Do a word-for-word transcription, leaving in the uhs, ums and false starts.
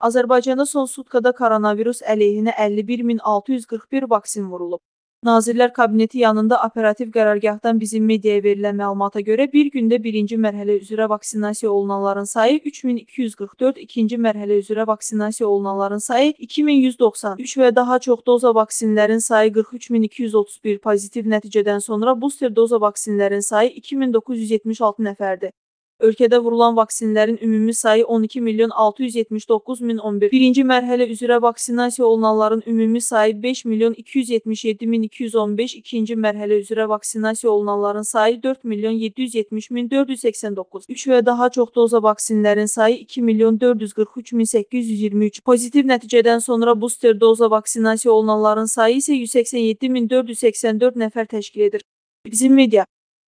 Azərbaycanda son sutkada koronavirus əleyhinə əlli bir min altı yüz qırx bir vaksin vurulub. Nazirlər Kabineti yanında operativ qərargahdan bizim mediaya verilən məlumata görə bir gündə birinci mərhələ üzrə vaksinasiya olunanların sayı üç min iki yüz qırx dörd, ikinci mərhələ üzrə vaksinasiya olunanların sayı iki min yüz doxsan üç və daha çox doza vaksinlərin sayı qırx üç min iki yüz otuz bir, pozitiv nəticədən sonra booster doza vaksinlərin sayı iki min doqquz yüz yetmiş altı nəfərdir. Ölkədə vurulan vaksinlərin ümumi sayı on iki milyon altı yüz yetmiş doqquz min on bir. Birinci mərhələ üzrə vaksinasiya olunanların ümumi sayı beş milyon iki yüz yetmiş yeddi min iki yüz on beş, ikinci mərhələ üzrə vaksinasiya olunanların sayı dörd milyon yeddi yüz yetmiş min dörd yüz səksən doqquz. üç və daha çox doza vaksinlərin sayı iki milyon dörd yüz qırx üç min səkkiz yüz iyirmi üç. Pozitiv nəticədən sonra booster doza vaksinasiya olunanların sayı isə yüz səksən yeddi min dörd yüz səksən dörd nəfər təşkil edir. Bizim media